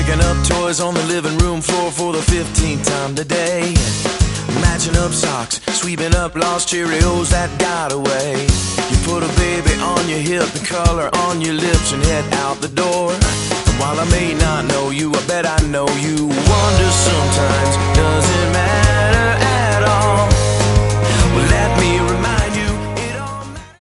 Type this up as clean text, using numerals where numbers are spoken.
Picking up toys on the living room floor for the 15th time today. Matching up socks, sweeping up lost Cheerios that got away. You put a baby on your hip, the color on your lips, and head out the door. And while I may not know you, I bet I know you wonder sometimes